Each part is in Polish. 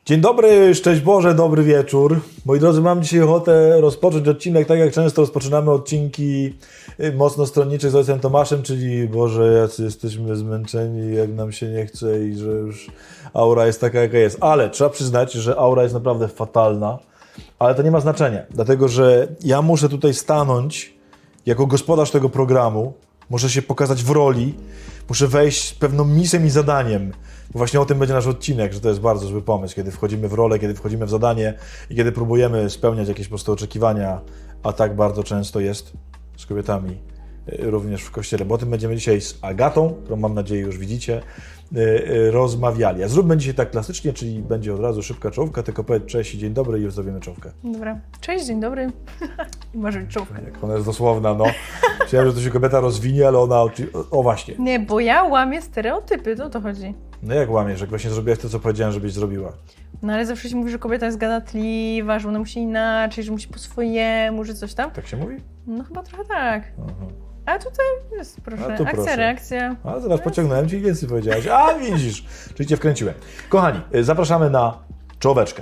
Dzień dobry, szczęść Boże, dobry wieczór. Moi drodzy, mam dzisiaj ochotę rozpocząć odcinek tak jak często rozpoczynamy odcinki mocno stronniczych z ojcem Tomaszem, czyli Boże, jacy jesteśmy zmęczeni, jak nam się nie chce i że już aura jest taka jaka jest. Ale trzeba przyznać, że aura jest naprawdę fatalna, ale to nie ma znaczenia, dlatego że ja muszę tutaj stanąć jako gospodarz tego programu, muszę się pokazać w roli, muszę wejść z pewną misją i zadaniem. Bo właśnie o tym będzie nasz odcinek, że to jest bardzo zły pomysł, kiedy wchodzimy w rolę, kiedy wchodzimy w zadanie i kiedy próbujemy spełniać jakieś po prostu oczekiwania, a tak bardzo często jest z kobietami również w kościele. Bo o tym będziemy dzisiaj z Agatą, którą mam nadzieję już widzicie, rozmawiali. A zróbmy dzisiaj tak klasycznie, czyli będzie od razu szybka czołówka, tylko powiedz cześć i dzień dobry i już zrobimy czołówkę. Dobra. Cześć, dzień dobry. Może być czołówka. Jak ona jest dosłowna, no. Myślałem, że to się kobieta rozwinie, ale ona... O właśnie. Nie, bo ja łamię stereotypy, to o to chodzi. No jak łamiesz, jak właśnie zrobiłaś to, co powiedziałem, żebyś zrobiła. No ale zawsze się mówi, że kobieta jest gadatliwa, że ona musi inaczej, że musi po swojemu, że coś tam. Tak się mówi? No chyba trochę tak. Aha. A tutaj jest, proszę, A tu akcja, proszę. reakcja. A zobacz, pociągnąłem ci i więcej powiedziałaś. A widzisz, czyli cię wkręciłem. Kochani, zapraszamy na czołóweczkę.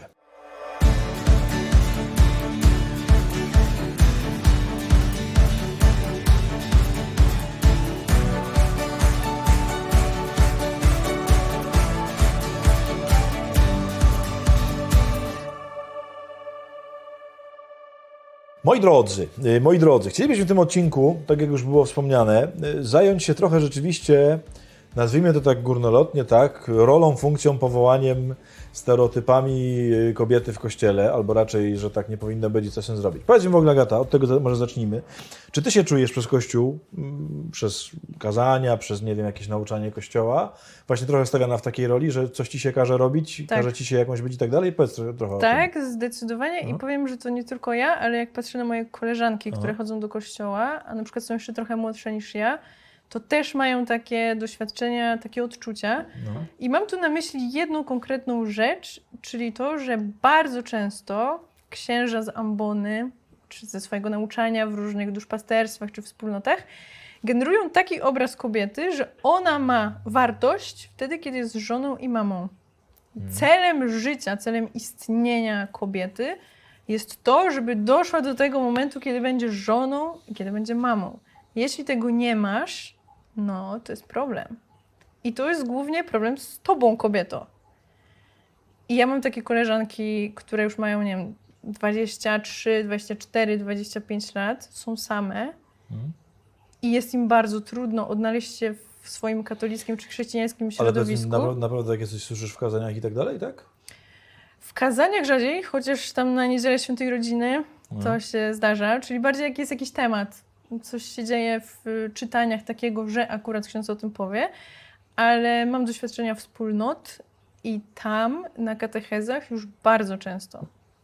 Moi drodzy, chcielibyśmy w tym odcinku, tak jak już było wspomniane, zająć się trochę rzeczywiście, nazwijmy to tak górnolotnie, tak, rolą, funkcją, powołaniem, stereotypami kobiety w kościele, albo raczej, że tak nie powinno być i co się zrobić. Powiedz mi w ogóle, Agata, od tego może zacznijmy. Czy ty się czujesz przez Kościół, przez kazania, przez, nie wiem, jakieś nauczanie Kościoła, właśnie trochę stawiana w takiej roli, że coś ci się każe robić, Tak. każe ci się jakąś być i tak dalej? Powiedz trochę o tym. Tak, zdecydowanie i powiem, że to nie tylko ja, ale jak patrzę na moje koleżanki, które chodzą do kościoła, a na przykład są jeszcze trochę młodsze niż ja, to też mają takie doświadczenia, takie odczucia. No. I mam tu na myśli jedną konkretną rzecz, czyli to, że bardzo często księża z ambony, czy ze swojego nauczania w różnych duszpasterstwach, czy wspólnotach, generują taki obraz kobiety, że ona ma wartość wtedy, kiedy jest żoną i mamą. Celem życia, celem istnienia kobiety jest to, żeby doszła do tego momentu, kiedy będzie żoną i kiedy będzie mamą. Jeśli tego nie masz, no to jest problem. I to jest głównie problem z tobą, kobieto. I ja mam takie koleżanki, które już mają, nie wiem, 23, 24, 25 lat, są same i jest im bardzo trudno odnaleźć się w swoim katolickim czy chrześcijańskim środowisku. Ale to jest naprawdę jak coś słyszysz w kazaniach i tak dalej, tak? W kazaniach rzadziej, chociaż tam na Niedzielę Świętej Rodziny to się zdarza, czyli bardziej jak jest jakiś temat, coś się dzieje w czytaniach takiego, że akurat ksiądz o tym powie, ale mam doświadczenia wspólnot i tam na katechezach już bardzo często.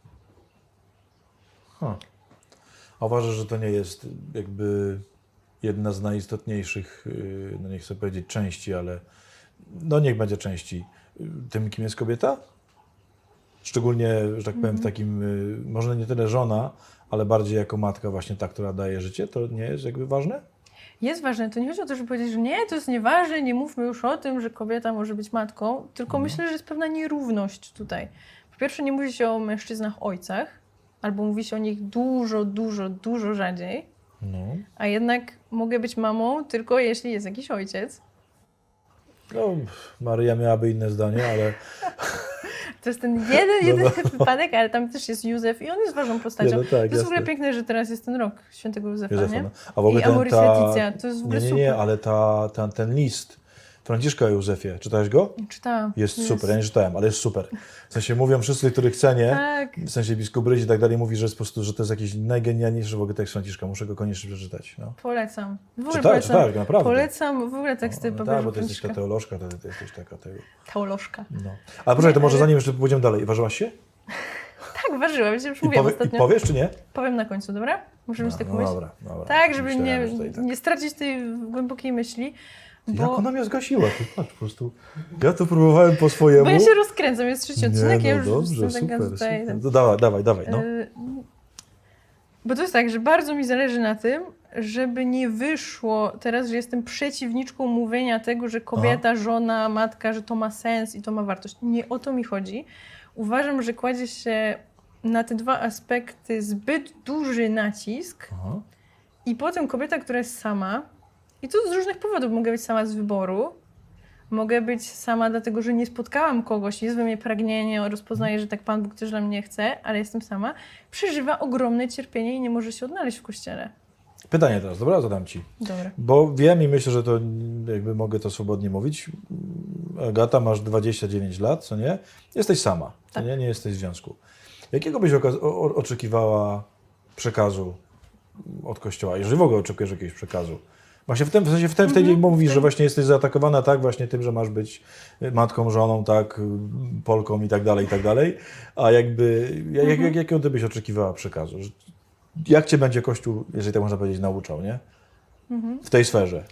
A uważasz, że to nie jest jakby jedna z najistotniejszych, no nie chcę powiedzieć części, ale no niech będzie części, tym kim jest kobieta? Szczególnie, że tak powiem, w takim, może nie tyle żona, ale bardziej jako matka właśnie ta, która daje życie, to nie jest jakby ważne? Jest ważne. To nie chodzi o to, żeby powiedzieć, że nie, to jest nieważne, nie mówmy już o tym, że kobieta może być matką, tylko myślę, że jest pewna nierówność tutaj. Po pierwsze, nie mówi się o mężczyznach ojcach, albo mówi się o nich dużo rzadziej, a jednak mogę być mamą tylko jeśli jest jakiś ojciec. No, Maryja miałaby inne zdanie, ale... To jest ten jeden wypadek, ale tam też jest Józef i on jest ważną postacią. Tak, to jest jasne. w ogóle piękne, że teraz jest ten rok świętego Józefa, nie? No. A w ogóle I Amoris Laetitia, to jest w ogóle super. Nie, ale ten list Franciszka o Józefie, czytałeś go? Czytałam. Jest super, ja nie czytałem, ale jest super. W sensie mówią wszyscy, których cenię, Tak. w sensie biskup Bryś i tak dalej, mówi, że jest po prostu, że to jest jakiś najgenialniejszy w ogóle tekst Franciszka, muszę go koniecznie przeczytać. No. Polecam. W ogóle Czytałeś go, naprawdę? Polecam w ogóle teksty papieża Tak, bo ty jesteś Franciszka. ta teolożka, to jesteś taka tego. Teolożka. No. Ale proszę, to może zanim jeszcze pójdziemy dalej, ważyłaś się? Tak, ważyłam, już mówiłam I ostatnio. powiesz czy nie? Powiem na końcu, dobra? Możemy się tak mówić? Dobra. Tak, żeby Myślałem, że tutaj tak. nie stracić tej głębokiej myśli. Jak Bo, ona mnie zgasiła, ty patrz po prostu. Ja to próbowałem po swojemu. bo ja się rozkręcam, jest trzeci odcinek, ja już dobrze, jestem taka super. tutaj. To dawaj, no. Bo to jest tak, że bardzo mi zależy na tym, żeby nie wyszło teraz, że jestem przeciwniczką mówienia tego, że kobieta, żona, matka, że to ma sens i to ma wartość. Nie o to mi chodzi. uważam, że kładzie się na te dwa aspekty zbyt duży nacisk Aha. i potem kobieta, która jest sama, i to z różnych powodów, mogę być sama z wyboru, mogę być sama dlatego, że nie spotkałam kogoś, jest we mnie pragnienie, rozpoznaję, że tak Pan Bóg też dla mnie chce, ale jestem sama, przeżywa ogromne cierpienie i nie może się odnaleźć w Kościele. Pytanie teraz, dobra? Zadam Ci. Dobra. Bo wiem i myślę, że to jakby mogę to swobodnie mówić. Agata, masz 29 lat, co nie? Jesteś sama, co Tak. nie? Nie jesteś w związku. Jakiego byś oczekiwała przekazu od Kościoła? Jeżeli w ogóle oczekujesz jakiegoś przekazu. Właśnie w sensie w tej dzień mówisz, że właśnie jesteś zaatakowana tak właśnie tym, że masz być matką, żoną, tak, Polką i tak dalej, a jakby, jakiego ty byś oczekiwała przekazu? Jak cię będzie Kościół, jeżeli tak można powiedzieć, nauczał, nie? W tej sferze.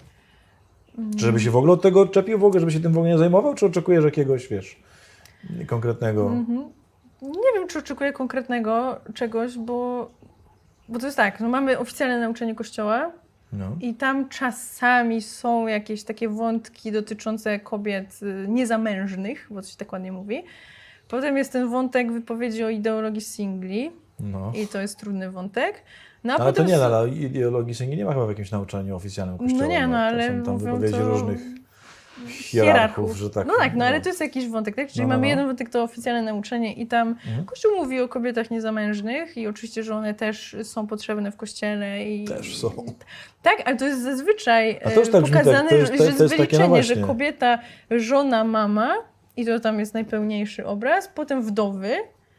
Czy żeby się w ogóle od tego odczepił, w ogóle, żeby się tym w ogóle nie zajmował, czy oczekujesz jakiegoś, wiesz, konkretnego... Nie wiem, czy oczekuję konkretnego czegoś, bo to jest tak, no mamy oficjalne nauczanie Kościoła No. i tam czasami są jakieś takie wątki dotyczące kobiet niezamężnych, bo to się tak ładnie mówi. Potem jest ten wątek wypowiedzi o ideologii singli No. i to jest trudny wątek. No a Ale potem to nie, ale ideologii singli nie ma chyba w jakimś nauczaniu oficjalnym Kościoła. No nie, no ale to są tam mówią wypowiedzi to różnych hierarchów, że tak. No tak, no ale to jest jakiś wątek, tak? Czyli No. mamy jeden wątek, to oficjalne nauczanie i tam Kościół mówi o kobietach niezamężnych i oczywiście, że one też są potrzebne w Kościele. I Też są. Tak, ale to jest zazwyczaj A to już tak brzmi, pokazane, to jest że jest takie, no wyliczenie, właśnie. że kobieta, żona, mama i to tam jest najpełniejszy obraz, potem wdowy,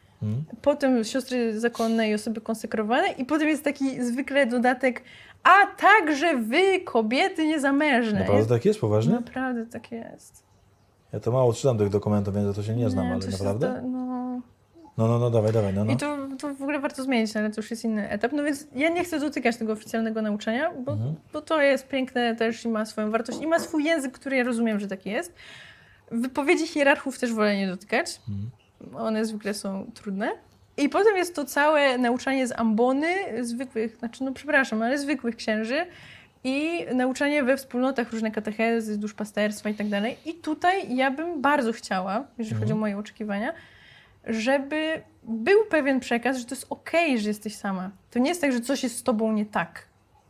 potem siostry zakonne i osoby konsekrowane i potem jest taki zwykle dodatek, a także wy, kobiety niezamężne. Naprawdę tak jest, poważnie? Naprawdę tak jest. Ja to mało czytam tych dokumentów, więc to się nie znam, ale to się naprawdę? no. No, dawaj, no. I to w ogóle warto zmienić, ale to już jest inny etap. No więc ja nie chcę dotykać tego oficjalnego nauczania, bo to jest piękne też i ma swoją wartość i ma swój język, który ja rozumiem, że taki jest. Wypowiedzi hierarchów też wolę nie dotykać. One zwykle są trudne. I potem jest to całe nauczanie z ambony zwykłych, ale zwykłych księży i nauczanie we wspólnotach, różne katechezy, duszpasterstwa i tak dalej. I tutaj ja bym bardzo chciała, jeżeli chodzi o moje oczekiwania, żeby był pewien przekaz, że to jest okej, że jesteś sama. To nie jest tak, że coś jest z tobą nie tak.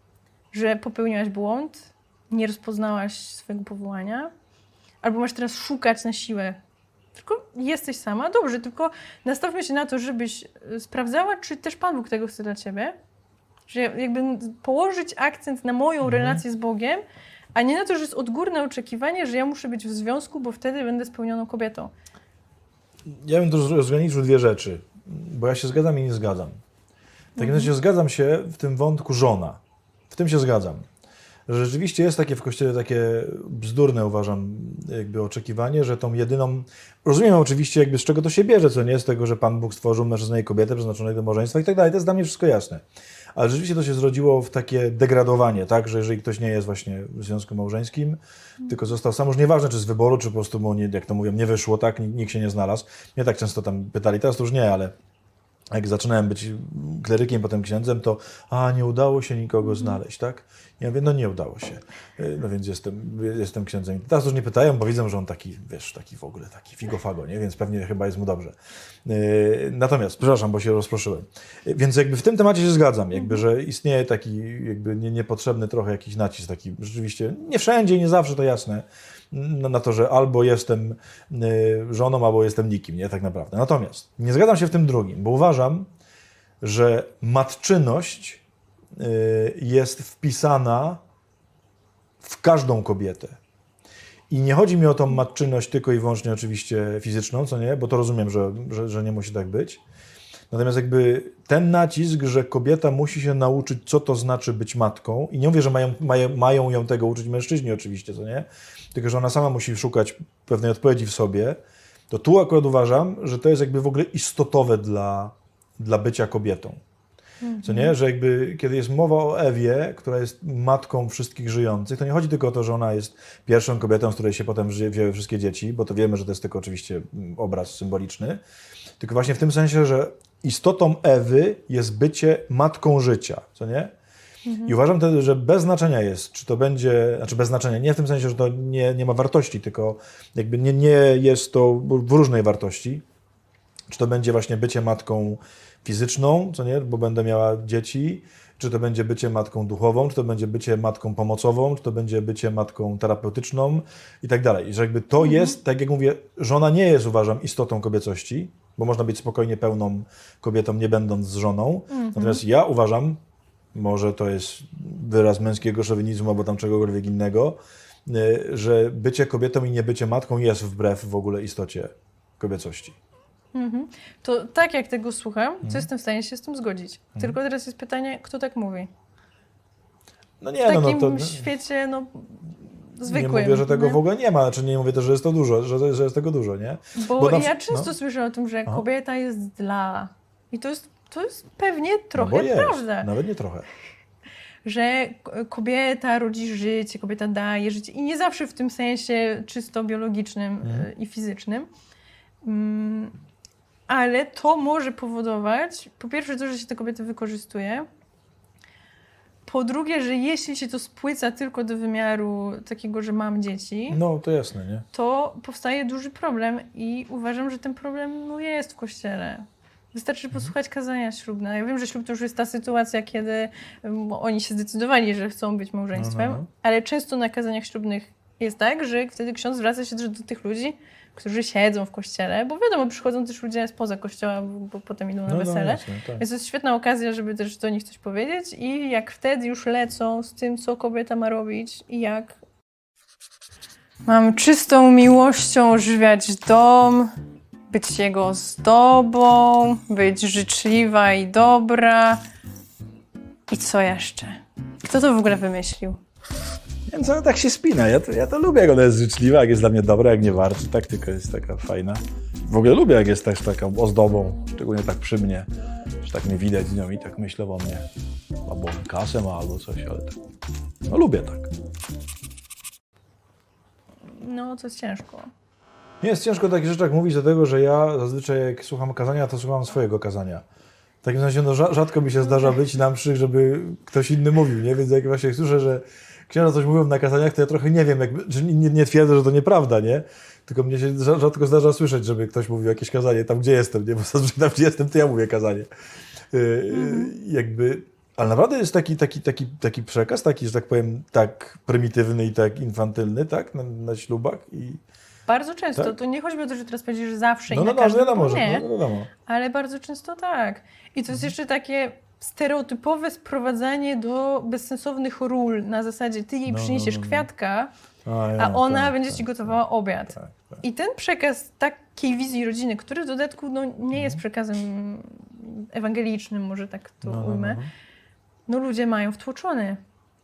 Że popełniłaś błąd, nie rozpoznałaś swojego powołania, albo masz teraz szukać na siłę. Tylko jesteś sama. Dobrze, tylko nastawmy się na to, żebyś sprawdzała, czy też Pan Bóg tego chce dla ciebie. Że jakby położyć akcent na moją relację z Bogiem, a nie na to, że jest odgórne oczekiwanie, że ja muszę być w związku, bo wtedy będę spełnioną kobietą. Ja bym tu rozgraniczył dwie rzeczy, bo ja się zgadzam i nie zgadzam. W takim razie zgadzam się w tym wątku żona. W tym się zgadzam. Że rzeczywiście jest takie w Kościele takie bzdurne, uważam, jakby oczekiwanie, że tą jedyną... Rozumiem oczywiście jakby z czego to się bierze, co nie z tego, że Pan Bóg stworzył mężczyznę i kobietę przeznaczonych do małżeństwa i tak dalej. To jest dla mnie wszystko jasne. Ale rzeczywiście to się zrodziło w takie degradowanie, tak, że jeżeli ktoś nie jest właśnie w związku małżeńskim, tylko został sam, już nieważne czy z wyboru, czy po prostu mu, nie, jak to mówią, nie wyszło, tak, nikt się nie znalazł. Mnie tak często tam pytali, teraz to już nie, ale jak zaczynałem być klerykiem, potem księdzem, to nie udało się nikogo znaleźć, tak? Ja mówię, no nie udało się. No więc jestem księdzem. Teraz już nie pytają, bo widzę, że on taki, wiesz, taki w ogóle, taki figofago, nie? Więc pewnie chyba jest mu dobrze. Natomiast, przepraszam, bo się rozproszyłem. Więc jakby w tym temacie się zgadzam, jakby, że istnieje taki jakby niepotrzebny trochę jakiś nacisk, taki rzeczywiście, nie wszędzie i nie zawsze, to jasne, na to, że albo jestem żoną, albo jestem nikim, nie? Tak naprawdę. Natomiast nie zgadzam się w tym drugim, bo uważam, że matczyność jest wpisana w każdą kobietę. I nie chodzi mi o tą matczyność tylko i wyłącznie oczywiście fizyczną, co nie? Bo to rozumiem, że nie musi tak być. Natomiast jakby ten nacisk, że kobieta musi się nauczyć, co to znaczy być matką i nie mówię, że mają ją tego uczyć mężczyźni oczywiście, co nie? Tylko, że ona sama musi szukać pewnej odpowiedzi w sobie, to tu akurat uważam, że to jest jakby w ogóle istotowe dla bycia kobietą. Co nie? Że jakby, kiedy jest mowa o Ewie, która jest matką wszystkich żyjących, to nie chodzi tylko o to, że ona jest pierwszą kobietą, z której się potem wzięły wszystkie dzieci, bo to wiemy, że to jest tylko oczywiście obraz symboliczny, tylko właśnie w tym sensie, że istotą Ewy jest bycie matką życia, co nie? I uważam wtedy, że bez znaczenia jest, czy to będzie, znaczy bez znaczenia, nie w tym sensie, że to nie ma wartości, tylko jakby nie jest to w różnej wartości, Czy to będzie właśnie bycie matką fizyczną, co nie, bo będę miała dzieci, czy to będzie bycie matką duchową, czy to będzie bycie matką pomocową, czy to będzie bycie matką terapeutyczną i tak dalej. I że jakby to jest, tak jak mówię, żona nie jest, uważam, istotą kobiecości, bo można być spokojnie pełną kobietą, nie będąc z żoną. Natomiast ja uważam, może to jest wyraz męskiego szowinizmu albo tam czegokolwiek innego, że bycie kobietą i nie bycie matką jest wbrew w ogóle istocie kobiecości. To tak jak tego słucham, to jestem w stanie się z tym zgodzić. Tylko teraz jest pytanie, kto tak mówi? No W nie, takim świecie, zwykłym. Nie mówię, że tego nie? w ogóle nie ma, znaczy nie mówię też, że jest to dużo, że jest tego dużo, nie? Bo ja często słyszę o tym, że kobieta jest dla. I to jest pewnie trochę prawda. Nawet nie trochę. Że kobieta rodzi życie, kobieta daje życie. I nie zawsze w tym sensie czysto biologicznym i fizycznym. Ale to może powodować, po pierwsze to, że się te kobiety wykorzystuje. Po drugie, że jeśli się to spłyca tylko do wymiaru takiego, że mam dzieci, No, to jasne, nie? to powstaje duży problem i uważam, że ten problem jest w Kościele. Wystarczy posłuchać kazania ślubne. Ja wiem, że ślub to już jest ta sytuacja, kiedy oni się zdecydowali, że chcą być małżeństwem, ale często na kazaniach ślubnych jest tak, że wtedy ksiądz zwraca się też do tych ludzi, którzy siedzą w kościele, bo wiadomo, przychodzą też ludzie spoza kościoła, bo potem idą na wesele. Jasne, tak. Więc to jest świetna okazja, żeby też do nich coś powiedzieć i jak wtedy już lecą z tym, co kobieta ma robić i jak. Mam czystą miłością ożywiać dom, być jego ozdobą, być życzliwa i dobra. I co jeszcze? Kto to w ogóle wymyślił? Więc ona tak się spina. Ja to lubię, jak ona jest życzliwa, jak jest dla mnie dobra, jak nie warczy. Taktyka jest taka fajna. W ogóle lubię, jak jest też taką ozdobą, szczególnie tak przy mnie, że tak mnie widać z nią i tak myślę o mnie. Albo kasę ma, albo coś, ale tak. No lubię tak. No, to jest ciężko. Nie jest ciężko o takich rzeczach mówić, dlatego że ja zazwyczaj jak słucham kazania, to słucham swojego kazania. W takim sensie rzadko mi się zdarza być na mszy, żeby ktoś inny mówił, nie? Więc jak właśnie słyszę, że księża coś mówią na kazaniach, to ja trochę nie wiem, że nie twierdzę, że to nieprawda, nie? Tylko mnie się rzadko zdarza słyszeć, żeby ktoś mówił jakieś kazanie tam, gdzie jestem, nie? Bo zazwyczaj tam, gdzie jestem, to ja mówię kazanie. Ale naprawdę jest taki przekaz, taki, że tak powiem, tak prymitywny i tak infantylny, tak? Na ślubach i... Bardzo często. Tak? To nie chodzi o to, że teraz powiedzisz, że zawsze i No na każdym wiadomo, nie, że wiadomo. ale bardzo często tak. I to jest jeszcze takie stereotypowe sprowadzanie do bezsensownych ról na zasadzie ty jej przyniesiesz kwiatka, a ona będzie ci gotowała obiad. Tak. I ten przekaz takiej wizji rodziny, który w dodatku nie jest przekazem ewangelicznym, może tak to ujmę, no ludzie mają wtłoczony.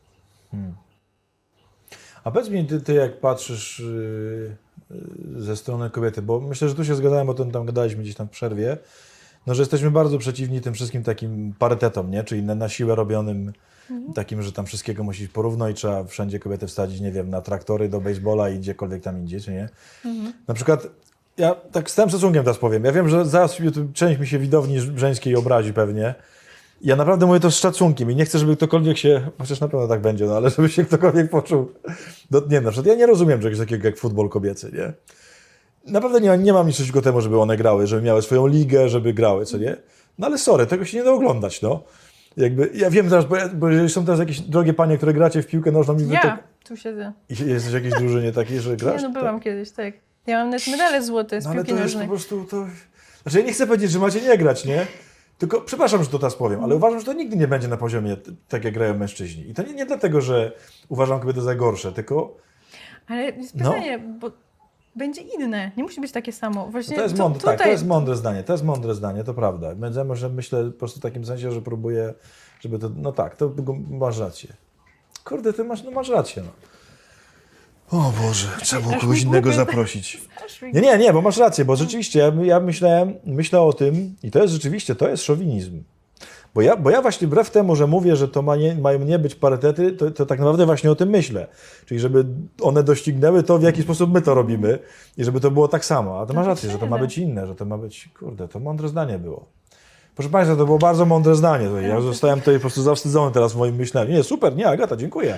A powiedz mi, ty jak patrzysz ze strony kobiety, bo myślę, że tu się zgadzałem, o tym tam gadaliśmy gdzieś tam w przerwie, no, że jesteśmy bardzo przeciwni tym wszystkim takim parytetom, nie? Czyli na siłę robionym takim, że tam wszystkiego musisz porówno i trzeba wszędzie kobiety wsadzić, nie wiem, na traktory, do baseballa i gdziekolwiek tam indziej, czy nie? Na przykład, ja tak z całym szacunkiem teraz powiem, ja wiem, że zaraz część mi się widowni żeńskiej obrazi pewnie. Ja naprawdę mówię to z szacunkiem i nie chcę, żeby ktokolwiek się, chociaż na pewno tak będzie, no ale żeby się ktokolwiek poczuł. No, nie, na przykład ja nie rozumiem czegoś takiego jak futbol kobiecy, nie? Naprawdę nie mam nic przeciwko temu, żeby one grały, żeby miały swoją ligę, żeby grały, co nie? No ale sorry, tego się nie da oglądać, no. Jakby, ja wiem teraz, bo jeżeli są teraz jakieś drogie panie, które gracie w piłkę nożną i Ja tu siedzę. I jesteś w jakiejś drużynie takiej, że grasz? Nie, no byłam kiedyś, tak. Ja mam nawet medale złote z no, ale piłki to jest nożnej. po prostu to... Znaczy ja nie chcę powiedzieć, że macie nie grać, nie? Tylko, przepraszam, że to teraz powiem, ale uważam, że to nigdy nie będzie na poziomie tak, jak grają mężczyźni. I to nie dlatego, że uważam kobiety za gorsze, tylko... Ale jest pytanie, bo będzie inne. Nie musi być takie samo. Właśnie to jest mądre zdanie. To jest mądre zdanie, to prawda. Może myślę po prostu w takim sensie, że próbuję, żeby to... No tak, to masz rację. Kurde, ty masz rację, no. O Boże, trzeba było kogoś innego zaprosić. Nie, bo masz rację, bo rzeczywiście ja myślę o tym i to jest rzeczywiście, to jest szowinizm. Bo ja właśnie wbrew temu, że mówię, że to mają nie być parytety, to tak naprawdę właśnie o tym myślę. Czyli żeby one doścignęły to, w jaki sposób my to robimy i żeby to było tak samo. A to masz rację, że to ma być inne, że to ma być, kurde, to mądre zdanie było. Proszę Państwa, to było bardzo mądre zdanie. Ja zostałem tutaj po prostu zawstydzony teraz w moim myśleniu. Nie, super, nie, Agata, dziękuję.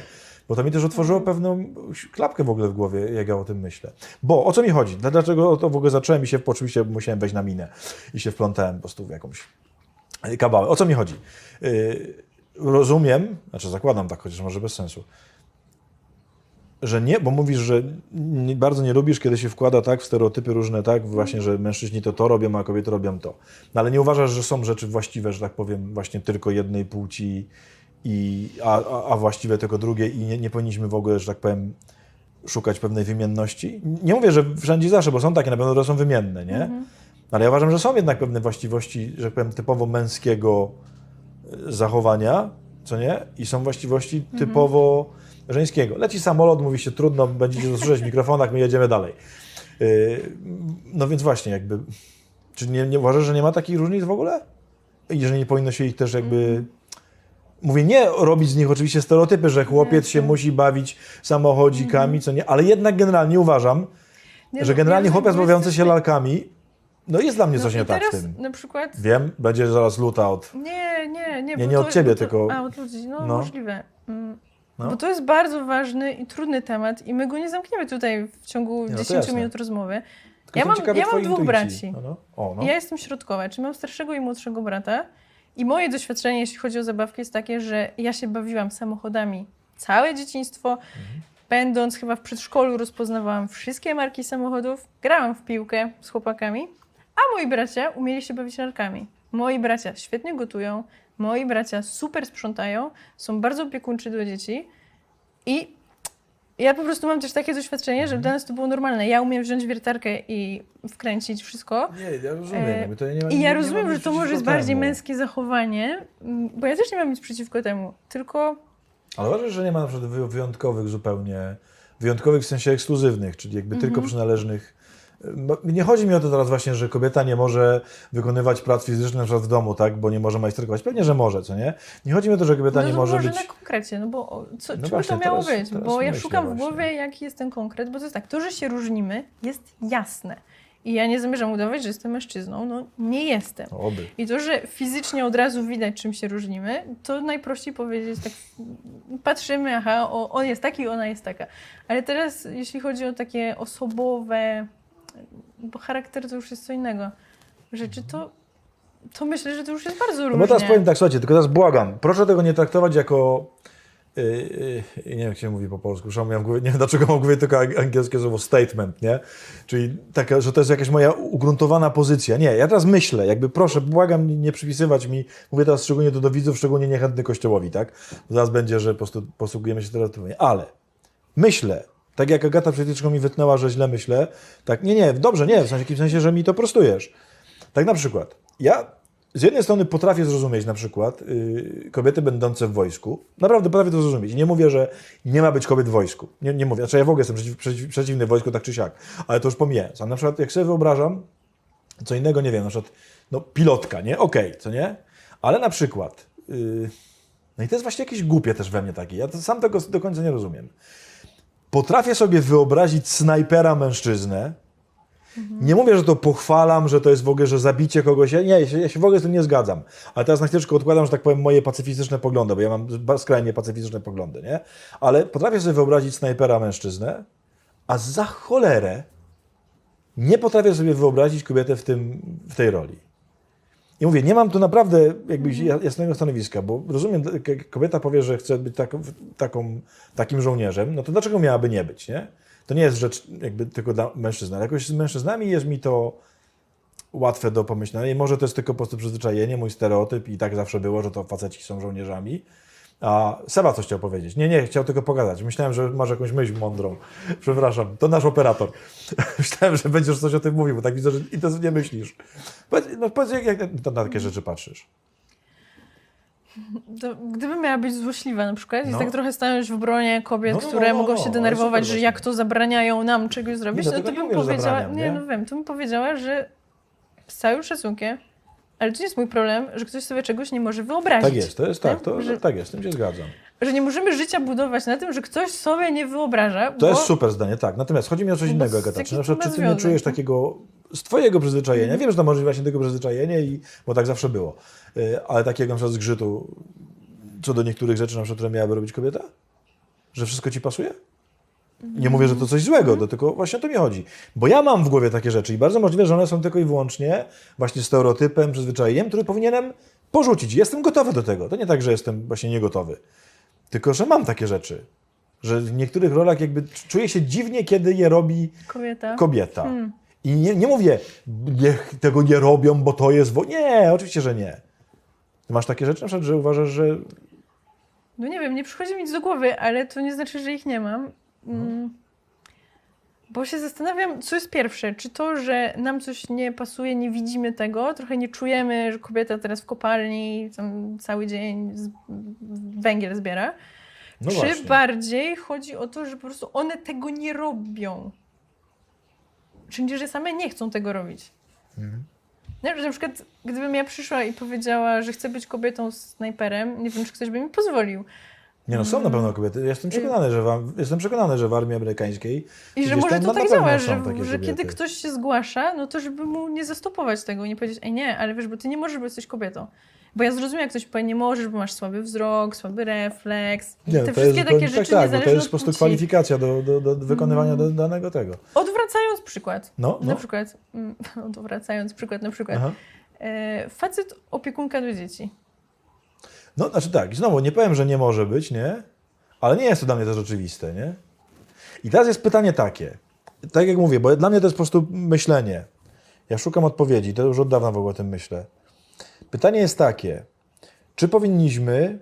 Bo to mi też otworzyło pewną klapkę w ogóle w głowie, jak ja o tym myślę. Bo o co mi chodzi? Dlaczego to w ogóle zacząłem i się oczywiście musiałem wejść na minę i się wplątałem po prostu w jakąś kabałę. O co mi chodzi? Rozumiem, znaczy zakładam tak, chociaż może bez sensu, że nie, bo mówisz, że bardzo nie lubisz, kiedy się wkłada tak w stereotypy różne, tak, właśnie, że mężczyźni to robią, a kobiety robią to. No ale nie uważasz, że są rzeczy właściwe, że tak powiem, właśnie tylko jednej płci, a właściwe tylko drugiej i nie powinniśmy w ogóle, że tak powiem, szukać pewnej wymienności? Nie mówię, że wszędzie zawsze, bo są takie na pewno, które są wymienne, nie? Ale ja uważam, że są jednak pewne właściwości, że tak powiem, typowo męskiego zachowania, co nie? I są właściwości typowo żeńskiego. Leci samolot, mówi się trudno, będziecie to słyszeć w mikrofonach, my jedziemy dalej. No więc właśnie jakby, czy nie uważasz, że nie ma takich różnic w ogóle? I że nie powinno się ich też jakby... Mówię, nie robić z nich oczywiście stereotypy, że chłopiec się musi bawić samochodzikami, co nie, ale jednak generalnie uważam, że generalnie chłopiec bawiący się lalkami, no jest dla mnie coś nie tak w tym. Na przykład... Wiem, będzie zaraz luta od... Nie od ciebie, tylko... od ludzi, możliwe. Bo to jest bardzo ważny i trudny temat i my go nie zamkniemy tutaj w ciągu 10 minut rozmowy. Ja mam dwóch braci. Ja jestem środkowa, czyli mam starszego i młodszego brata. I moje doświadczenie, jeśli chodzi o zabawki, jest takie, że ja się bawiłam samochodami całe dzieciństwo. Będąc chyba w przedszkolu rozpoznawałam wszystkie marki samochodów, grałam w piłkę z chłopakami, a moi bracia umieli się bawić lalkami. Moi bracia świetnie gotują, moi bracia super sprzątają, są bardzo opiekuńczy do dzieci i ja po prostu mam też takie doświadczenie, że dla nas to było normalne. Ja umiem wziąć wiertarkę i wkręcić wszystko. Nie, ja rozumiem. To nie ma, I ja rozumiem, że to może jest bardziej męskie zachowanie, bo ja też nie mam nic przeciwko temu, tylko... Ale uważasz, że nie ma na przykład wyjątkowych w sensie ekskluzywnych, czyli jakby tylko przynależnych. Nie chodzi mi o to teraz właśnie, że kobieta nie może wykonywać prac fizycznych na przykład w domu, tak, bo nie może majsterkować. Pewnie, że może, co nie? Nie chodzi mi o to, że kobieta nie może być... na konkrecie, bo czym właśnie, to miało być? Bo ja szukam w głowie, jaki jest ten konkret, bo to jest tak, to, że się różnimy, jest jasne. I ja nie zamierzam udawać, że jestem mężczyzną. No, nie jestem. Oby. I to, że fizycznie od razu widać, czym się różnimy, to najprościej powiedzieć, tak patrzymy, aha, on jest taki, ona jest taka. Ale teraz, jeśli chodzi o takie osobowe, bo charakter to już jest co innego, rzeczy, to myślę, że to już jest bardzo różnie. No bo teraz powiem tak, słuchajcie, tylko teraz błagam, proszę tego nie traktować jako... nie wiem, jak się mówi po polsku, nie wiem, dlaczego mam w głowie tylko angielskie słowo statement, nie? Czyli taka, że to jest jakaś moja ugruntowana pozycja. Nie, ja teraz myślę, jakby proszę, błagam nie przypisywać mi, mówię teraz szczególnie do widzów, szczególnie niechętny Kościołowi, tak? Zaraz będzie, że po prostu posługujemy się stereotypami, ale myślę, tak jak Agata przed chwileczką mi wytnęła, że źle myślę, tak, dobrze, w takim sensie, że mi to prostujesz. Tak na przykład, ja z jednej strony potrafię zrozumieć na przykład kobiety będące w wojsku. Naprawdę potrafię to zrozumieć. Nie mówię, że nie ma być kobiet w wojsku. Nie mówię. Znaczy ja w ogóle jestem przeciwny wojsku, tak czy siak. Ale to już pomijając. A na przykład jak sobie wyobrażam, co innego, nie wiem, na przykład pilotka, nie? Okej, co nie? Ale na przykład, no i to jest właśnie jakieś głupie też we mnie takie. Ja to sam tego do końca nie rozumiem. Potrafię sobie wyobrazić snajpera mężczyznę. Nie mówię, że to pochwalam, że to jest w ogóle, że zabicie kogoś. Ja się w ogóle z tym nie zgadzam. Ale teraz na chwileczkę odkładam, że tak powiem, moje pacyfistyczne poglądy, bo ja mam skrajnie pacyfistyczne poglądy, nie? Ale potrafię sobie wyobrazić snajpera mężczyznę, a za cholerę nie potrafię sobie wyobrazić kobietę w tej roli. I mówię, nie mam tu naprawdę jakby jasnego stanowiska, bo rozumiem, jak kobieta powie, że chce być takim żołnierzem, no to dlaczego miałaby nie być, nie? To nie jest rzecz jakby tylko dla mężczyzn, ale jakoś z mężczyznami jest mi to łatwe do pomyślenia. I może to jest tylko po prostu przyzwyczajenie, mój stereotyp i tak zawsze było, że to faceci są żołnierzami. A Seba coś chciał powiedzieć. Nie, chciał tylko pogadać. Myślałem, że masz jakąś myśl mądrą. Przepraszam, to nasz operator. Myślałem, że będziesz coś o tym mówił, bo tak widzę, że i to nie myślisz. Powiedz, jak na takie rzeczy patrzysz? To, gdybym miała być złośliwa na przykład i tak trochę stanąć w obronie kobiet, które mogą się denerwować, że jak to zabraniają nam czegoś zrobić, to bym powiedziała, to bym powiedziała, że z całym szacunkiem, ale to nie jest mój problem, że ktoś sobie czegoś nie może wyobrazić. Tak jest, to jest tak, tak jest, z tym się zgadzam. Że nie możemy życia budować na tym, że ktoś sobie nie wyobraża. To jest super zdanie, tak. Natomiast chodzi mi o coś innego, Agata. Czy na przykład czy ty nie czujesz takiego z twojego przyzwyczajenia? Wiem, że to może być właśnie tego przyzwyczajenia, bo tak zawsze było. Ale takiego na przykład zgrzytu co do niektórych rzeczy, na przykład, które miałaby robić kobieta? że wszystko ci pasuje? Nie mówię, że to coś złego, tylko właśnie o to mi chodzi. Bo ja mam w głowie takie rzeczy i bardzo możliwe, że one są tylko i wyłącznie właśnie stereotypem, przyzwyczajeniem, który powinienem porzucić. Jestem gotowy do tego. To nie tak, że jestem właśnie niegotowy. Tylko, że mam takie rzeczy. Że w niektórych rolach jakby czuję się dziwnie, kiedy je robi kobieta. I nie mówię, niech tego nie robią, bo to jest... Nie, oczywiście, że nie. Ty masz takie rzeczy, na przykład, że uważasz, że... No nie wiem, nie przychodzi mi nic do głowy, ale to nie znaczy, że ich nie mam. Bo się zastanawiam, co jest pierwsze. Czy to, że nam coś nie pasuje, nie widzimy tego, trochę nie czujemy, że kobieta teraz w kopalni tam cały dzień węgiel zbiera. No czy właśnie. bardziej chodzi o to, że po prostu one tego nie robią. Czyli, że same nie chcą tego robić. Nie, że na przykład, gdybym ja przyszła i powiedziała, że chcę być kobietą snajperem, nie wiem, czy ktoś by mi pozwolił. Nie no, są na pewno kobiety. Jestem przekonany, że w armii amerykańskiej i że gdzieś może tam to na tak pewno działa, są takie że kiedy kobiety. ktoś się zgłasza, no to żeby mu nie zastopować tego i nie powiedzieć, ej nie, ale wiesz, bo ty nie możesz, bo jesteś kobietą. Bo ja zrozumiem, jak ktoś powie, nie możesz, bo masz słaby wzrok, słaby refleks. Nie, te to wszystkie jest takie tak, rzeczy tak, bo niezależne to jest od po prostu płci. kwalifikacja do wykonywania danego tego. Odwracając przykład. No. Na przykład, Aha. Facet opiekunka do dzieci. No, znaczy tak, znowu, nie powiem, że nie może być, nie? Ale nie jest to dla mnie też oczywiste, nie? I teraz jest pytanie takie, tak jak mówię, bo dla mnie to jest po prostu myślenie. Ja szukam odpowiedzi, to już od dawna w ogóle o tym myślę. Pytanie jest takie, czy powinniśmy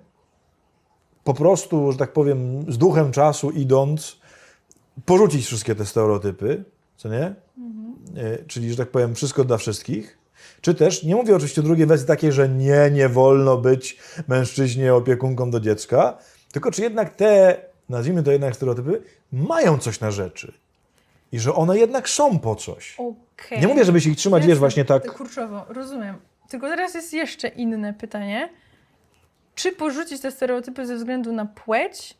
po prostu, że tak powiem, z duchem czasu idąc, porzucić wszystkie te stereotypy, co nie? Czyli, że tak powiem, wszystko dla wszystkich. Czy też, nie mówię oczywiście o drugiej wersji takiej, że nie wolno być mężczyźnie opiekunką do dziecka, tylko czy jednak te, nazwijmy to jednak stereotypy, mają coś na rzeczy. I że one jednak są po coś. Okej. Nie mówię, żeby się ich trzymać, wiesz, właśnie tak... Kurczowo, rozumiem. Tylko teraz jest jeszcze inne pytanie. Czy porzucić te stereotypy ze względu na płeć?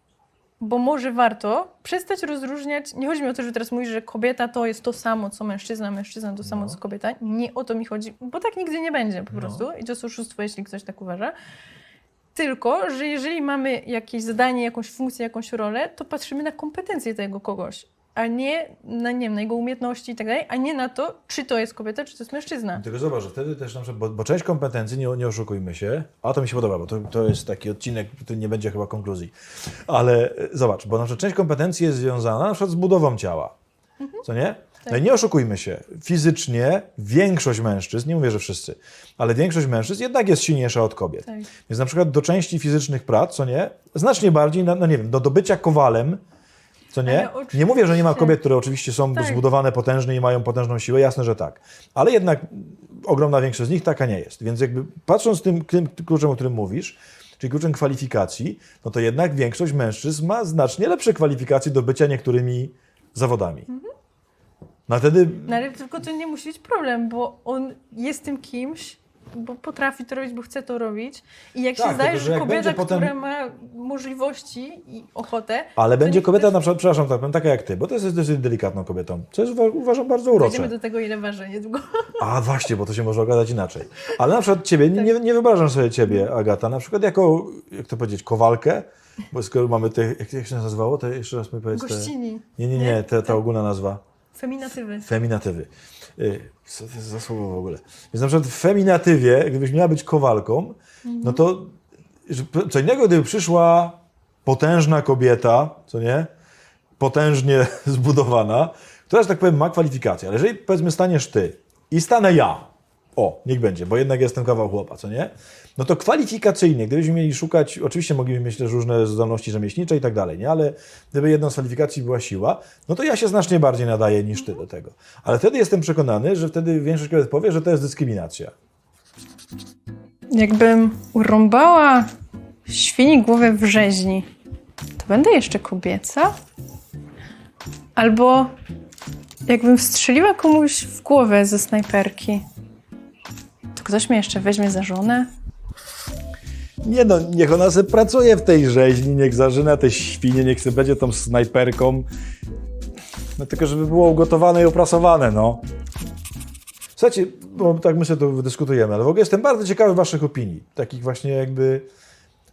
Bo może warto przestać rozróżniać. Nie chodzi mi o to, że teraz mówisz, że kobieta to jest to samo, co mężczyzna, mężczyzna to samo, co kobieta. Nie o to mi chodzi, bo tak nigdy nie będzie po prostu. I to jest oszustwo, jeśli ktoś tak uważa. Tylko, że jeżeli mamy jakieś zadanie, jakąś funkcję, jakąś rolę, to patrzymy na kompetencje tego kogoś, a nie na, nie wiem, na jego umiejętności i tak dalej, a nie na to, czy to jest kobieta, czy to jest mężczyzna. Tylko zobacz, że wtedy też na przykład, bo część kompetencji, nie oszukujmy się, a to mi się podoba, bo to jest taki odcinek, który nie będzie chyba konkluzji, ale zobacz, bo na przykład część kompetencji jest związana na przykład z budową ciała, co nie? No i nie oszukujmy się, fizycznie większość mężczyzn, nie mówię, że wszyscy, ale większość mężczyzn jednak jest silniejsza od kobiet. Tak. Więc na przykład do części fizycznych prac, co nie? Znacznie bardziej, no nie wiem, do bycia kowalem, co nie? Nie mówię, że nie ma kobiet, które oczywiście są zbudowane potężnie i mają potężną siłę, jasne, że tak. Ale jednak ogromna większość z nich taka nie jest. Więc jakby patrząc tym kluczem, o którym mówisz, czyli kluczem kwalifikacji, no to jednak większość mężczyzn ma znacznie lepsze kwalifikacje do bycia niektórymi zawodami. No wtedy... No ale tylko to nie musi być problem, bo on jest tym kimś, bo potrafi to robić, bo chce to robić. I jak się zdaje, że kobieta, która ma możliwości i ochotę... Ale będzie kobieta, na przykład, przepraszam, tak powiem, taka jak ty, bo to jest dosyć delikatną kobietą, co jest, uważam, bardzo urocze. Dojdziemy do tego, ile waży niedługo. A właśnie, bo to się może okazać inaczej. Ale na przykład ciebie, nie wyobrażam sobie ciebie, Agata, na przykład jako, jak to powiedzieć, kowalkę, bo skoro mamy te, jak się nazywało, to jeszcze raz mi powiedz. Gościni. Nie, ta ogólna nazwa. Feminatywy. Feminatywy. Co to jest za słowo w ogóle? Więc na przykład w feminatywie, gdybyś miała być kowalką, no to co innego, gdyby przyszła potężna kobieta, co nie? Potężnie zbudowana, która, że tak powiem, ma kwalifikacje. Ale jeżeli, powiedzmy, staniesz ty i stanę ja, niech będzie, bo jednak jestem kawał chłopa, co nie? No to kwalifikacyjnie, gdybyśmy mieli szukać, oczywiście moglibyśmy mieć też różne zdolności rzemieślnicze i tak dalej, nie? Ale gdyby jedną z kwalifikacji była siła, no to ja się znacznie bardziej nadaję niż ty do tego. Ale wtedy jestem przekonany, że wtedy większość kobiet powie, że to jest dyskryminacja. Jakbym urąbała świni głowę w rzeźni, to będę jeszcze kobieca? Albo jakbym strzeliła komuś w głowę ze snajperki, to ktoś mnie jeszcze weźmie za żonę? Nie no, niech ona sobie pracuje w tej rzeźni, niech zażyna te świnie, niech sobie będzie tą snajperką. No tylko żeby było ugotowane i oprasowane, no. Słuchajcie, bo tak my sobie to dyskutujemy, ale w ogóle jestem bardzo ciekawy waszych opinii. Takich właśnie jakby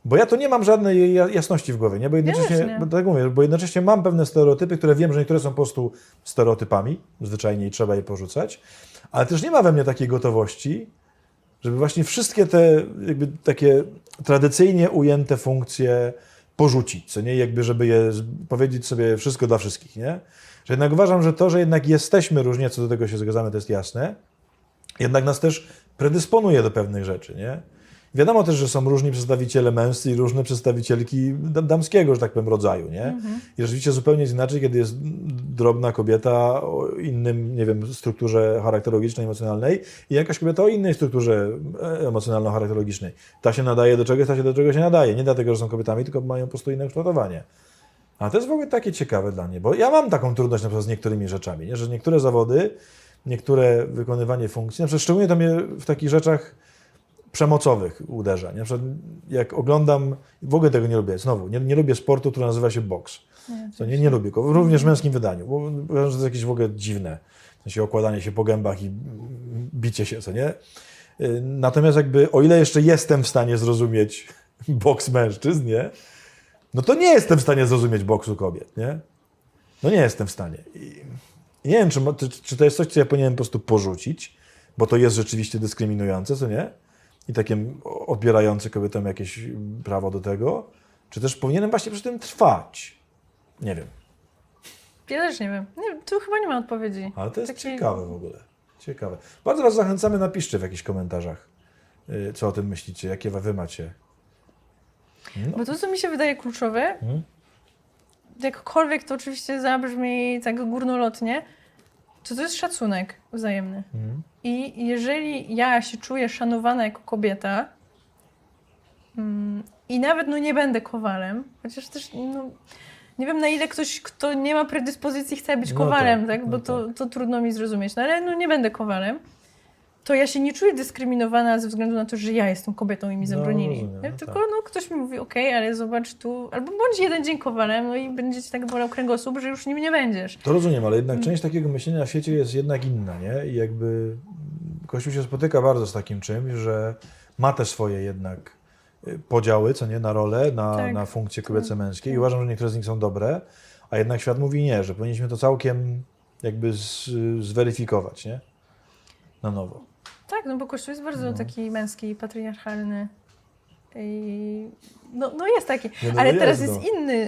Bo ja tu nie mam żadnej jasności w głowie, nie? Bo jednocześnie, Ja też nie. bo tak mówię, bo jednocześnie mam pewne stereotypy, które wiem, że niektóre są po prostu stereotypami, zwyczajnie i trzeba je porzucać, ale też nie ma we mnie takiej gotowości, żeby właśnie wszystkie te jakby takie tradycyjnie ujęte funkcje porzucić, co nie? Jakby, żeby je powiedzieć sobie wszystko dla wszystkich, nie? Że jednak uważam, że to, że jednak jesteśmy różni, co do tego się zgadzamy, to jest jasne, jednak nas też predysponuje do pewnych rzeczy, nie? Wiadomo też, że są różni przedstawiciele męscy i różne przedstawicielki damskiego, że tak powiem, rodzaju, nie? I rzeczywiście zupełnie jest inaczej, kiedy jest drobna kobieta o innym, nie wiem, strukturze charakterologicznej, emocjonalnej i jakaś kobieta o innej strukturze emocjonalno-charakterologicznej. Ta się nadaje do czegoś, ta się do czegoś nie nadaje. Nie dlatego, że są kobietami, tylko mają po prostu inne kształtowanie. A to jest w ogóle takie ciekawe dla mnie, bo ja mam taką trudność na przykład z niektórymi rzeczami, nie? Że niektóre zawody, niektóre wykonywanie funkcji, na przykład szczególnie to mnie w takich rzeczach przemocowych uderza. Nie? Na przykład jak oglądam, w ogóle tego nie lubię, znowu, nie lubię sportu, który nazywa się boks. Nie lubię go, również w męskim wydaniu, bo uważam, że to jest jakieś w ogóle dziwne. W sensie okładanie się po gębach i bicie się, co nie? Natomiast jakby, o ile jeszcze jestem w stanie zrozumieć boks mężczyzn, nie? No to nie jestem w stanie zrozumieć boksu kobiet, nie? No nie jestem w stanie. I nie wiem, czy to jest coś, co ja powinienem po prostu porzucić, bo to jest rzeczywiście dyskryminujące, co nie? I takie odbierające kobietom jakieś prawo do tego, czy też powinienem właśnie przy tym trwać? Nie wiem. Ja też nie wiem. Nie, tu chyba nie ma odpowiedzi. Ale to jest ciekawe w ogóle. Ciekawe. Bardzo Was zachęcamy, napiszcie w jakichś komentarzach, co o tym myślicie, jakie Wy macie. No. Bo to, co mi się wydaje kluczowe, jakkolwiek to oczywiście zabrzmi tak górnolotnie, to jest szacunek wzajemny. I jeżeli ja się czuję szanowana jako kobieta i nawet nie będę kowalem, chociaż też nie wiem, na ile ktoś, kto nie ma predyspozycji, chce być kowalem, tak? Bo to trudno mi zrozumieć. No ale nie będę kowalem, to ja się nie czuję dyskryminowana ze względu na to, że ja jestem kobietą i mi zabronili. Rozumiem, Tylko ktoś mi mówi, okej, ale zobacz tu, albo bądź jeden dzień kowalem, i będzie ci tak bolał kręgosłup, że już nim nie będziesz. To rozumiem, ale jednak część takiego myślenia w świecie jest jednak inna, nie? I jakby Kościół się spotyka bardzo z takim czymś, że ma te swoje jednak podziały, co nie, na role, na funkcje kobiece, męskie i uważam, że niektóre z nich są dobre, a jednak świat mówi nie, że powinniśmy to całkiem jakby zweryfikować, nie? Na nowo. Tak, bo Kościół jest bardzo taki męski, patriarchalny. I jest taki. Ale teraz jest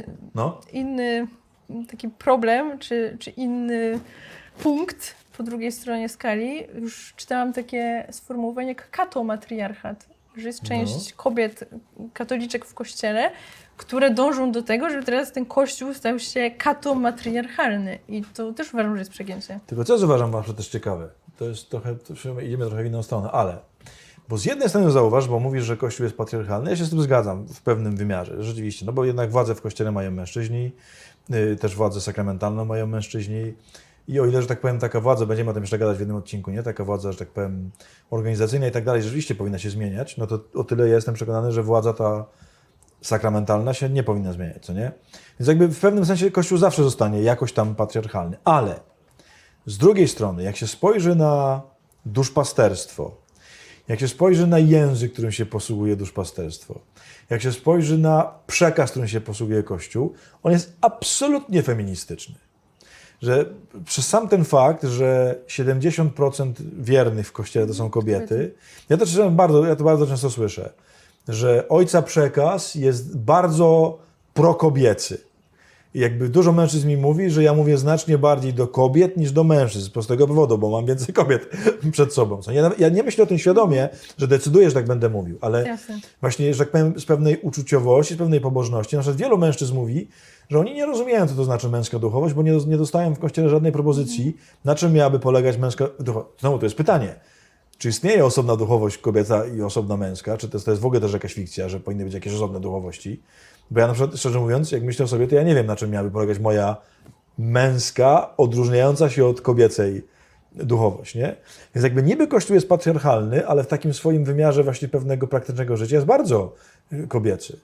inny taki problem, czy inny punkt po drugiej stronie skali. Już czytałam takie sformułowanie jak katomatriarchat, że jest część kobiet, katoliczek w kościele, które dążą do tego, żeby teraz ten kościół stał się katomatriarchalny. I to też uważam, że jest przegięcie. Tylko co uważam wam, że też ciekawe, to jest trochę, idziemy trochę w inną stronę, ale bo z jednej strony zauważ, bo mówisz, że Kościół jest patriarchalny, ja się z tym zgadzam w pewnym wymiarze, rzeczywiście, bo jednak władzę w Kościele mają mężczyźni, też władzę sakramentalną mają mężczyźni i o ile, że tak powiem, taka władza, będziemy o tym jeszcze gadać w jednym odcinku, nie? Taka władza, że tak powiem, organizacyjna i tak dalej, rzeczywiście powinna się zmieniać, no to o tyle ja jestem przekonany, że władza ta sakramentalna się nie powinna zmieniać, co nie? Więc jakby w pewnym sensie Kościół zawsze zostanie jakoś tam patriarchalny, ale z drugiej strony, jak się spojrzy na duszpasterstwo, jak się spojrzy na język, którym się posługuje duszpasterstwo, jak się spojrzy na przekaz, którym się posługuje Kościół, on jest absolutnie feministyczny. Że przez sam ten fakt, że 70% wiernych w Kościele to są kobiety, ja to bardzo często słyszę, że ojca przekaz jest bardzo prokobiecy. I jakby dużo mężczyzn mi mówi, że ja mówię znacznie bardziej do kobiet niż do mężczyzn z prostego powodu, bo mam więcej kobiet przed sobą. Ja nie myślę o tym świadomie, że decyduję, że tak będę mówił, ale właśnie, że tak powiem, z pewnej uczuciowości, z pewnej pobożności. Na przykład wielu mężczyzn mówi, że oni nie rozumieją, co to znaczy męska duchowość, bo nie dostają w Kościele żadnej propozycji, na czym miałaby polegać męska duchowość. Znowu to jest pytanie. Czy istnieje osobna duchowość kobieca i osobna męska? Czy to jest w ogóle też jakaś fikcja, że powinny być jakieś osobne duchowości? Bo ja na przykład, szczerze mówiąc, jak myślę o sobie, to ja nie wiem, na czym miałaby polegać moja męska, odróżniająca się od kobiecej duchowość, nie? Więc jakby niby Kościół jest patriarchalny, ale w takim swoim wymiarze właśnie pewnego praktycznego życia jest bardzo kobiecy.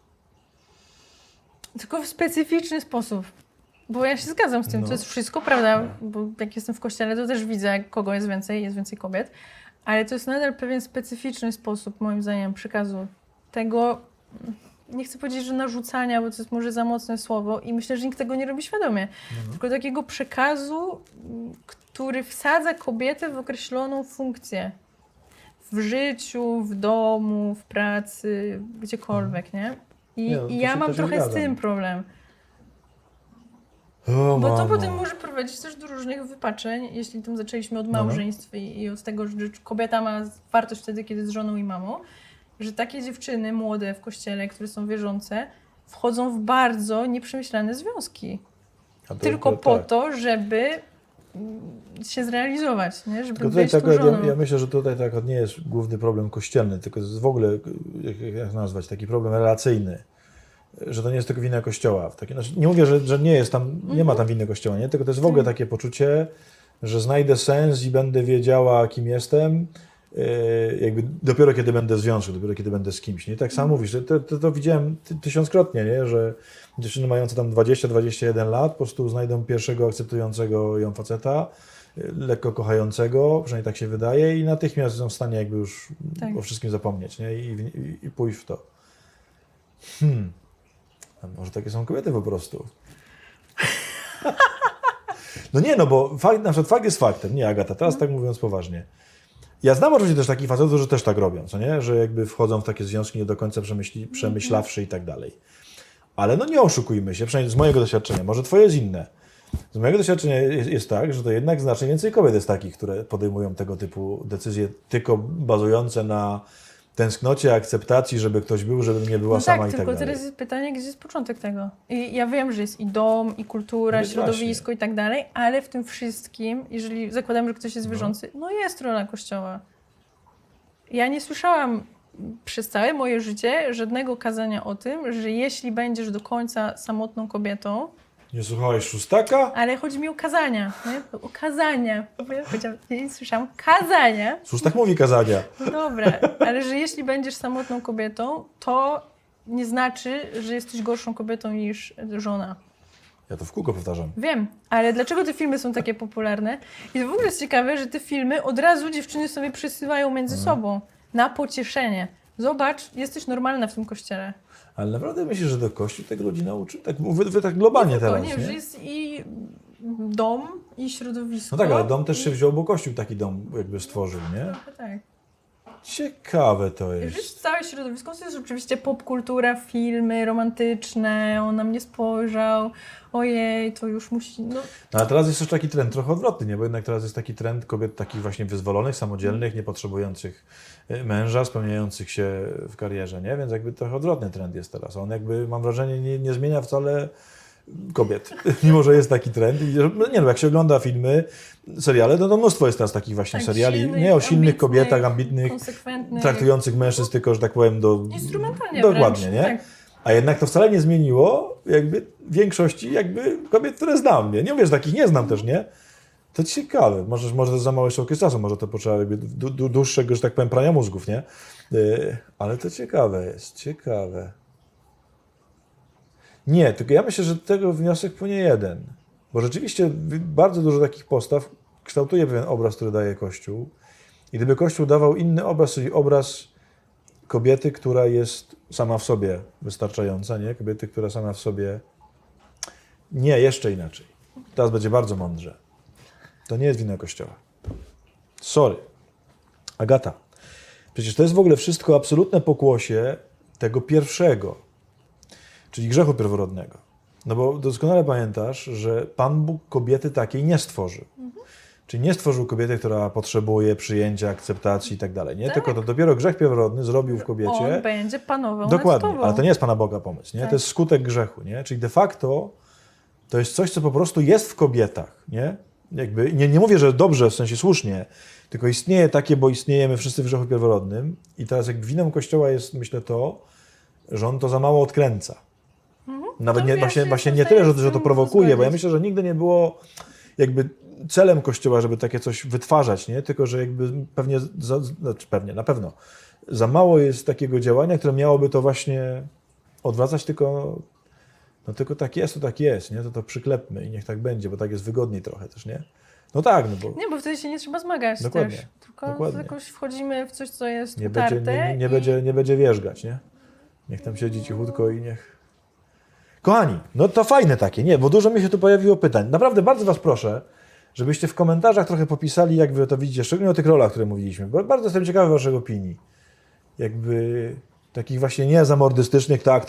Tylko w specyficzny sposób. Bo ja się zgadzam z tym, to jest wszystko, prawda? Bo jak jestem w kościele, to też widzę, kogo jest więcej kobiet. Ale to jest nadal pewien specyficzny sposób, moim zdaniem, przekazu tego, nie chcę powiedzieć, że narzucania, bo to jest może za mocne słowo i myślę, że nikt tego nie robi świadomie, tylko takiego przekazu, który wsadza kobietę w określoną funkcję. W życiu, w domu, w pracy, gdziekolwiek, nie? I ja mam trochę z tym problem. Bo to potem może prowadzić też do różnych wypaczeń, jeśli tam zaczęliśmy od małżeństw i od tego, że kobieta ma wartość wtedy, kiedy jest żoną i mamą, że takie dziewczyny młode w kościele, które są wierzące, wchodzą w bardzo nieprzemyślane związki. Tylko po to, żeby się zrealizować, nie? Żeby być tą żoną. Ja myślę, że tutaj tak nie jest główny problem kościelny, tylko to jest w ogóle, jak nazwać, taki problem relacyjny. Że to nie jest tylko wina Kościoła. Znaczy, nie mówię, że nie jest tam, nie ma tam winy Kościoła, nie? Tylko to jest w ogóle takie poczucie, że znajdę sens i będę wiedziała, kim jestem, jakby dopiero kiedy będę w związku, dopiero kiedy będę z kimś. Nie? Tak samo mówisz, to widziałem tysiąckrotnie, nie? Że dziewczyny mające tam 20-21 lat po prostu znajdą pierwszego akceptującego ją faceta, lekko kochającego, przynajmniej tak się wydaje, i natychmiast są w stanie jakby już o wszystkim zapomnieć, nie? I pójść w to. Może takie są kobiety po prostu. No nie, no bo na przykład fakt jest faktem. Nie, Agata, teraz tak mówiąc poważnie. Ja znam oczywiście też takich facetów, że też tak robią, co nie? Że jakby wchodzą w takie związki nie do końca przemyślawszy i tak dalej. Ale no nie oszukujmy się, przynajmniej z mojego doświadczenia, może twoje jest inne. Z mojego doświadczenia jest tak, że to jednak znacznie więcej kobiet jest takich, które podejmują tego typu decyzje, tylko bazujące na tęsknocie, akceptacji, żeby ktoś był, żeby nie była sama i tak dalej. Tylko teraz jest pytanie, gdzie jest początek tego? I ja wiem, że jest i dom, i kultura, i środowisko i tak dalej, ale w tym wszystkim, jeżeli zakładamy, że ktoś jest wierzący, jest rola Kościoła. Ja nie słyszałam przez całe moje życie żadnego kazania o tym, że jeśli będziesz do końca samotną kobietą... Nie słuchałeś szóstaka? Ale chodzi mi o kazania, nie? O kazania. Nie słyszałam kazania. Szóstak mówi kazania. No dobra, ale że jeśli będziesz samotną kobietą, to nie znaczy, że jesteś gorszą kobietą niż żona. Ja to w kółko powtarzam. Wiem, ale dlaczego te filmy są takie popularne? I to w ogóle jest ciekawe, że te filmy od razu dziewczyny sobie przesyłają między sobą na pocieszenie. Zobacz, jesteś normalna w tym kościele. Ale naprawdę myślisz, że to Kościół tego ludzi nauczy? Tak, wy tak globalnie teraz, nie? Że jest i dom, i środowisko. No tak, ale dom też się wziął, bo Kościół taki dom jakby stworzył, nie? Trochę tak. Ciekawe to jest. Wiesz, całe środowisko to jest oczywiście popkultura, filmy romantyczne, on na mnie spojrzał, ojej, to już musi... No ale teraz jest też taki trend trochę odwrotny, nie? Bo jednak teraz jest taki trend kobiet takich właśnie wyzwolonych, samodzielnych, niepotrzebujących męża, spełniających się w karierze, nie? Więc jakby trochę odwrotny trend jest teraz. On jakby, mam wrażenie, nie zmienia wcale kobiet, mimo że jest taki trend. Nie no, jak się ogląda filmy, seriale, to mnóstwo jest teraz takich właśnie seriali, nie o silnych kobietach, ambitnych, traktujących mężczyzn tylko, że tak powiem, instrumentalnie dokładnie, wręcz, nie? tak. A jednak to wcale nie zmieniło jakby większości jakby kobiet, które znam, nie? Nie mówię, że takich nie znam też, nie? To ciekawe. Może to jest za mały okres czasu, może to potrzeba jakby dłuższego, że tak powiem, prania mózgów, nie? Ale to ciekawe jest, ciekawe. Nie, tylko ja myślę, że tego wniosek płynie jeden. Bo rzeczywiście bardzo dużo takich postaw kształtuje pewien obraz, który daje Kościół. I gdyby Kościół dawał inny obraz, czyli obraz kobiety, która jest sama w sobie wystarczająca, nie? Kobiety, która sama w sobie... Nie, jeszcze inaczej. Teraz będzie bardzo mądrze. To nie jest wina Kościoła. Sorry. Agata, przecież to jest w ogóle wszystko absolutne pokłosie tego pierwszego, czyli grzechu pierworodnego. No bo doskonale pamiętasz, że Pan Bóg kobiety takiej nie stworzył. Czyli nie stworzył kobiety, która potrzebuje przyjęcia, akceptacji i tak dalej. Nie? Tak. Tylko to dopiero grzech pierworodny zrobił w kobiecie. On będzie panował dokładnie, nad tobą. ale to nie jest Pana Boga pomysł. Nie? Tak. To jest skutek grzechu. Nie? Czyli de facto to jest coś, co po prostu jest w kobietach. Nie? Jakby, nie mówię, że dobrze, w sensie słusznie, tylko istnieje takie, bo istniejemy wszyscy w grzechu pierworodnym. I teraz jakby winą Kościoła jest, myślę, to, że on to za mało odkręca. Nawet nie, właśnie nie tyle, że to prowokuje, bo ja myślę, że nigdy nie było jakby celem Kościoła, żeby takie coś wytwarzać, nie? Tylko że jakby na pewno za mało jest takiego działania, które miałoby to właśnie odwracać, tylko tak jest, to tak jest, nie? To przyklepmy i niech tak będzie, bo tak jest wygodniej trochę też, nie? No tak, no bo... Nie, bo wtedy się nie trzeba zmagać Dokładnie, też. Tylko dokładnie. jakoś wchodzimy w coś, co jest nie utarte. będzie wierzgać, nie? Niech tam siedzi cichutko i niech... Kochani, no to fajne takie, nie, bo dużo mi się tu pojawiło pytań. Naprawdę bardzo was proszę, żebyście w komentarzach trochę popisali, jak wy to widzicie, szczególnie o tych rolach, które mówiliśmy, bo bardzo jestem ciekawy waszych opinii. Jakby takich właśnie nie zamordystycznych, tak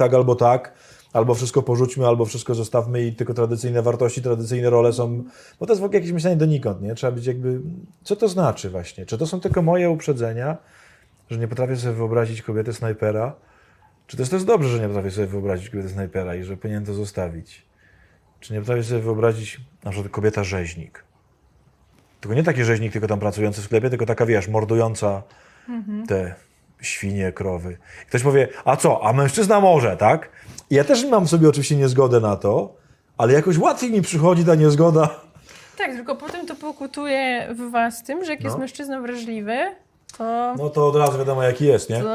albo wszystko porzućmy, albo wszystko zostawmy i tylko tradycyjne wartości, tradycyjne role są, bo to jest w ogóle jakieś myślenie donikąd, nie? Trzeba być jakby, co to znaczy właśnie? Czy to są tylko moje uprzedzenia, że nie potrafię sobie wyobrazić kobiety snajpera? Czy to jest dobrze, że nie potrafię sobie wyobrazić kobiety snajpera i że powinien to zostawić? Czy nie potrafię sobie wyobrazić na przykład kobieta rzeźnik? Tylko nie taki rzeźnik, tylko tam pracujący w sklepie, tylko taka, wiesz, mordująca te świnie, krowy. Ktoś powie, a co, a mężczyzna może, tak? I ja też mam sobie oczywiście niezgodę na to, ale jakoś łatwiej mi przychodzi ta niezgoda. Tak, tylko potem to pokutuje w was tym, że jak jest mężczyzna wrażliwy, to... No to od razu wiadomo, jaki jest, nie?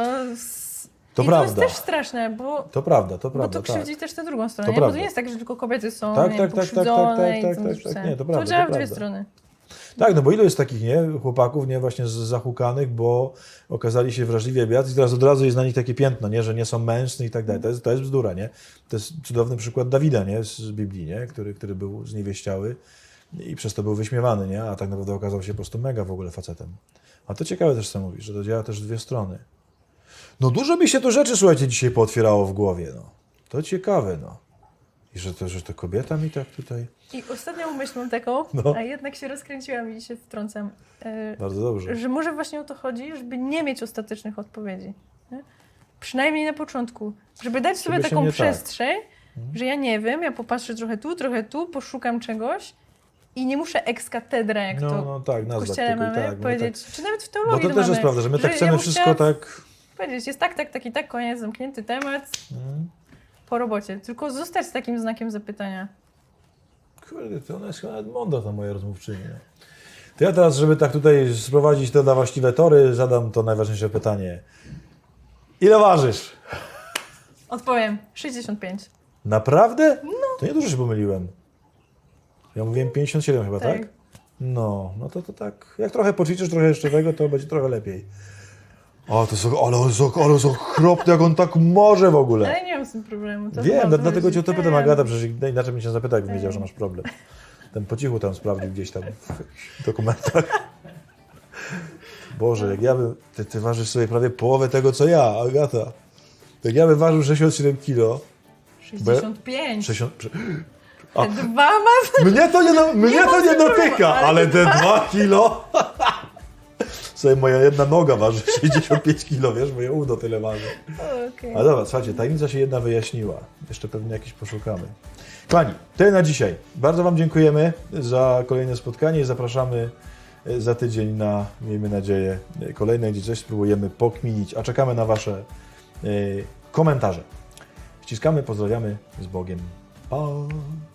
To I prawda. to jest też straszne, bo... To prawda, Bo to krzywdzi też tę drugą stronę, To nie? Bo to prawda. nie jest tak, że tylko kobiety są Tak, nie, tak, tak, pokrzywdzone tak, i tak, to tak, nie, to prawda, działa to w dwie prawda. strony. Tak, no bo ilu jest takich, nie, chłopaków, nie, właśnie zahukanych, bo okazali się wrażliwi bijacy i teraz od razu jest na nich takie piętno, nie, że nie są mężni i tak dalej. To jest bzdura, nie. To jest cudowny przykład Dawida, nie, z Biblii, nie, który był zniewieściały i przez to był wyśmiewany, nie, a tak naprawdę okazał się po prostu mega w ogóle facetem. A to ciekawe też, co mówisz, że to działa też w dwie strony. No dużo mi się tu rzeczy, słuchajcie, dzisiaj pootwierało w głowie, no. To ciekawe, no. I że to kobieta mi tak tutaj... I ostatnią myśl mam taką, No. a jednak się rozkręciłam i się wtrącam, Bardzo dobrze. że może właśnie o to chodzi, żeby nie mieć ostatecznych odpowiedzi. Nie? Przynajmniej na początku. Żeby dać sobie Żeby się taką nie przestrzeń, że ja nie wiem, ja popatrzę trochę tu, poszukam czegoś i nie muszę ex cathedra, jak to No tak, w nazwać kościele tylko mamy, tak, powiedzieć, tak. czy nawet w Bo teologii to też jest mamy, prawda, że my tak chcemy bym wszystko chciała tak... powiedzieć, jest tak i tak, koniec, zamknięty temat, po robocie. Tylko zostać z takim znakiem zapytania. Kurde, to ona jest chyba nawet mądra, ta moja rozmówczyni. No. To ja teraz, żeby tak tutaj sprowadzić to na właściwe tory, zadam to najważniejsze pytanie. Ile ważysz? Odpowiem, 65. Naprawdę? No. To nie dużo się pomyliłem. Ja mówiłem 57 chyba, tak? Tak. No to tak, jak trochę poćwiczysz, trochę jeszcze tego, to będzie trochę lepiej. O, to są, ale są okropne, jak on tak może w ogóle. Ale nie mam z tym problemu. To Wiem, chyba dlatego chodzi. cię o to pytam, Wiem. Agata, przecież inaczej bym się zapytał, jakbym wiedział, że masz problem. Ten po cichu tam sprawdził gdzieś tam w dokumentach. Boże, jak ja bym... Ty ważysz sobie prawie połowę tego, co ja, Agata. Jak ja bym ważył 67 kilo... 65. 60, Te dwa ma... mnie to nie dotyka, problemu, ale te 2 kilo... Sobie moja jedna noga waży 65 kilo, wiesz, moje udo tyle waży. Okay. Ale dobra, słuchajcie, tajemnica się jedna wyjaśniła. Jeszcze pewnie jakieś poszukamy. Kochani, tyle na dzisiaj. Bardzo wam dziękujemy za kolejne spotkanie i zapraszamy za tydzień na, miejmy nadzieję, kolejne, gdzie coś spróbujemy pokminić, a czekamy na wasze komentarze. Ściskamy, pozdrawiamy, z Bogiem. Pa!